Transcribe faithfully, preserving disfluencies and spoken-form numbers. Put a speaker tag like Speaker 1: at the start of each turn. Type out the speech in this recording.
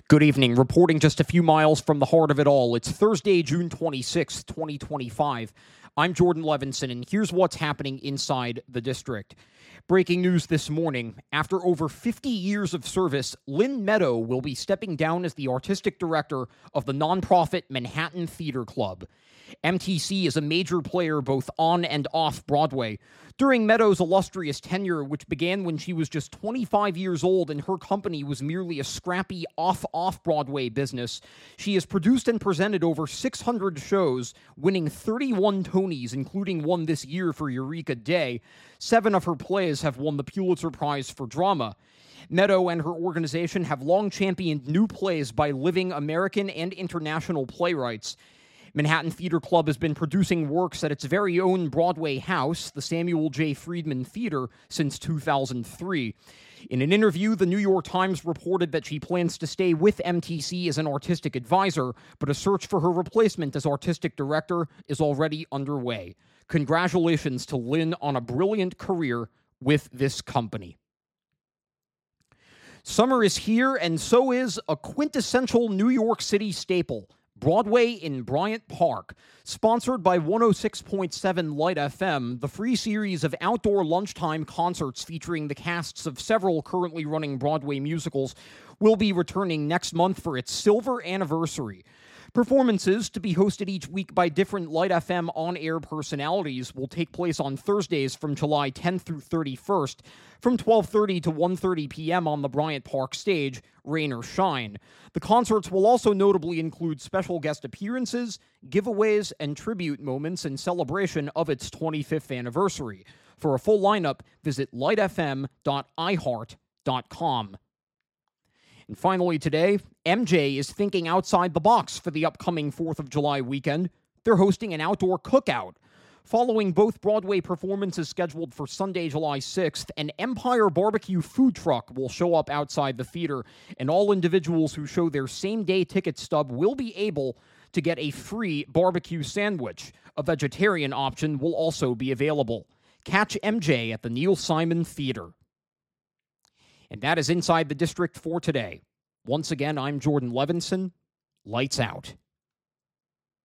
Speaker 1: Good evening. Reporting just a few miles from the heart of it all. It's Thursday, June twenty-sixth, twenty twenty-five. I'm Jordan Levinson, and here's what's happening inside the district. Breaking news this morning. After over fifty years of service, Lynn Meadow will be stepping down as the artistic director of the nonprofit Manhattan Theater Club. M T C is a major player both on and off Broadway. During Meadow's illustrious tenure, which began when she was just twenty-five years old and her company was merely a scrappy off-off-Broadway business, she has produced and presented over six hundred shows, winning thirty-one Tonys, including one this year for Eureka Day. Seven of her plays have won the Pulitzer Prize for Drama. Meadow and her organization have long championed new plays by living American and international playwrights. Manhattan Theater Club has been producing works at its very own Broadway house, the Samuel J. Friedman Theater, since two thousand three. In an interview, the New York Times reported that she plans to stay with M T C as an artistic advisor, but a search for her replacement as artistic director is already underway. Congratulations to Lynn on a brilliant career with this company. Summer is here, and so is a quintessential New York City staple, Broadway in Bryant Park. Sponsored by one oh six point seven Light F M, the free series of outdoor lunchtime concerts featuring the casts of several currently running Broadway musicals will be returning next month for its silver anniversary. Performances, to be hosted each week by different Light F M on-air personalities, will take place on Thursdays from July tenth through thirty-first, from twelve thirty to one thirty p.m. on the Bryant Park stage, rain or shine. The concerts will also notably include special guest appearances, giveaways, and tribute moments in celebration of its twenty-fifth anniversary. For a full lineup, visit light f m dot i heart dot com. And finally today, M J is thinking outside the box for the upcoming fourth of July weekend. They're hosting an outdoor cookout. Following both Broadway performances scheduled for Sunday, July sixth, an Empire Barbecue food truck will show up outside the theater, and all individuals who show their same-day ticket stub will be able to get a free barbecue sandwich. A vegetarian option will also be available. Catch M J at the Neil Simon Theater. And that is Inside the District for today. Once again, I'm Jordan Levinson. Lights out.